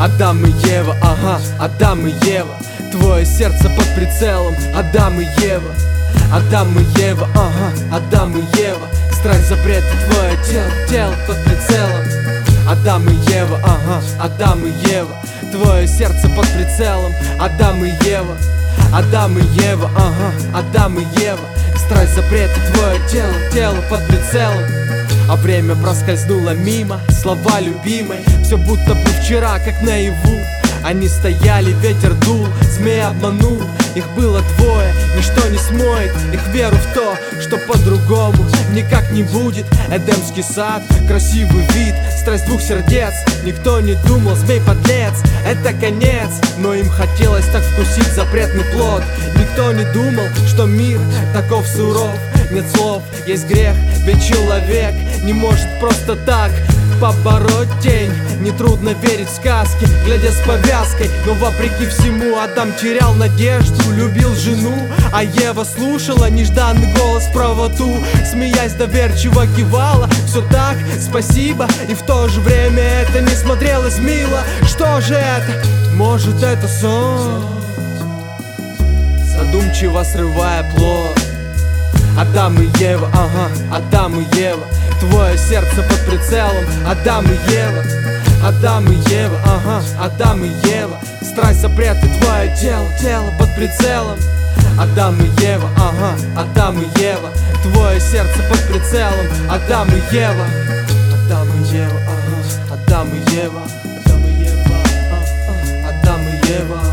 Адам и Ева, ага, Адам и Ева. Твое сердце под прицелом, Адам и Ева. Адам и Ева, ага, Адам и Ева. Страсть, запреты, твое тело под прицелом. Адам и Ева, ага, Адам и Ева. Твое сердце под прицелом, Адам и Ева. Адам и Ева, ага, Адам и Ева. Страсть, запреты, твое тело под прицелом. А время проскользнуло мимо, слова любимой, все будто бы вчера, как наяву. Они стояли, ветер дул, змея обманул. Их было двое, ничто не смоет их веру в то, что по-другому никак не будет. Эдемский сад, красивый вид, страсть двух сердец. Никто не думал, змей подлец, это конец. Но им хотелось так вкусить запретный плод. Никто не думал, что мир таков суров. Нет слов, есть грех, ведь человек не может просто так побороть тень. Нетрудно верить в сказки, глядя с повязкой. Но вопреки всему Адам терял надежду, любил жену, а Ева слушала нежданный голос в правоту. Смеясь доверчиво кивала, все так, спасибо. И в то же время это не смотрелось мило. Что же это? Может, это сон? Задумчиво срывая плод. Адам и Ева, ага, Адам и Ева. Твое сердце под прицелом, Адам и Ева. Адам и Ева, ага, Адам и Ева. Страсть, запреты, твое тело под прицелом. Адам и Ева, ага, Адам и Ева. Твое сердце под прицелом, Адам и Ева. Адам и Ева, ага, Адам и Ева. Адам и Ева, Адам и Ева.